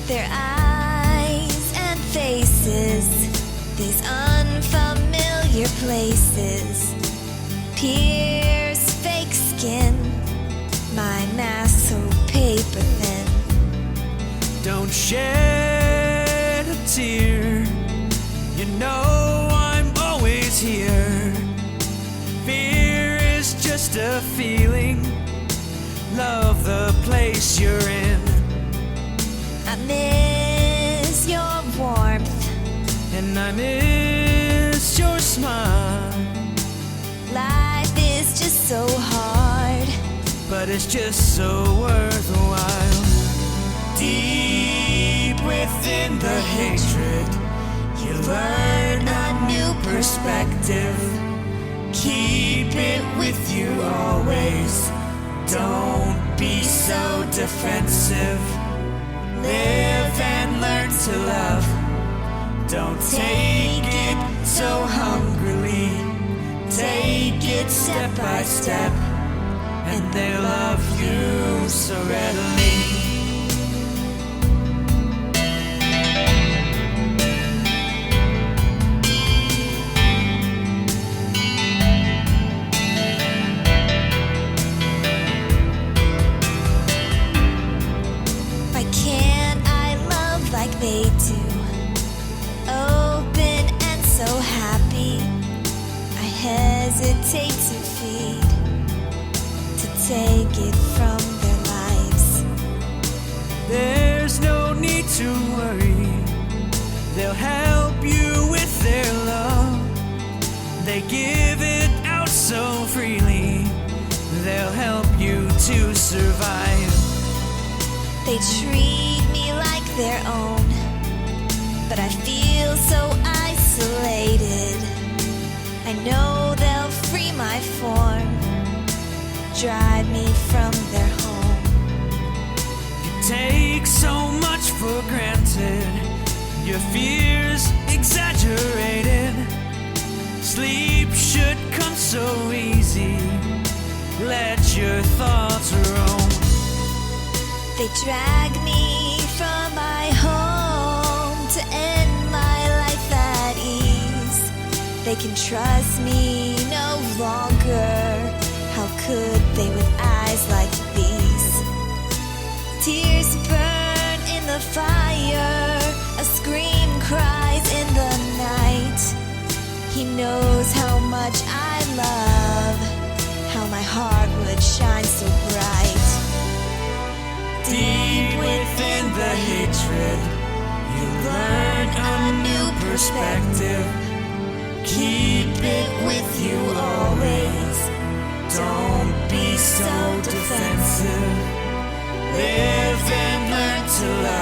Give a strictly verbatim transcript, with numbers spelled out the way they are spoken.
Their eyes and faces, these unfamiliar places, pierce fake skin, my mask so paper thin. Don't shed a tear, you know I'm always here. Fear is just a feeling, love the place you're in. I miss your warmth, and I miss your smile. Life is just so hard, but it's just so worthwhile. Deep within the hatred, you learn a new perspective. Keep it with you always, don't be so defensive. Live and learn to love, don't take it so hungrily. Take it step by step, and they'll love you so readily. why can't I love like they do? Open and so happy, I hesitate to feed, to take it from their lives. There's no need to worry, they'll help you with their love. They give it out so freely, they'll help you to survive. They treat me like their own, but I feel so isolated. I know they'll free my form, drive me from their home. You take so much for granted, your fears exaggerated. Sleep should come so easy, let your thoughts roam. They drag me from my home to end my life at ease. They can trust me no longer. How could they with eyes like these? Tears burn in the fire, a scream cries in the night. He knows how much I love, how my heart would shine so bright. Deep within the hatred, you learn a new perspective. Keep it with you always, don't be so defensive. Live and learn to love.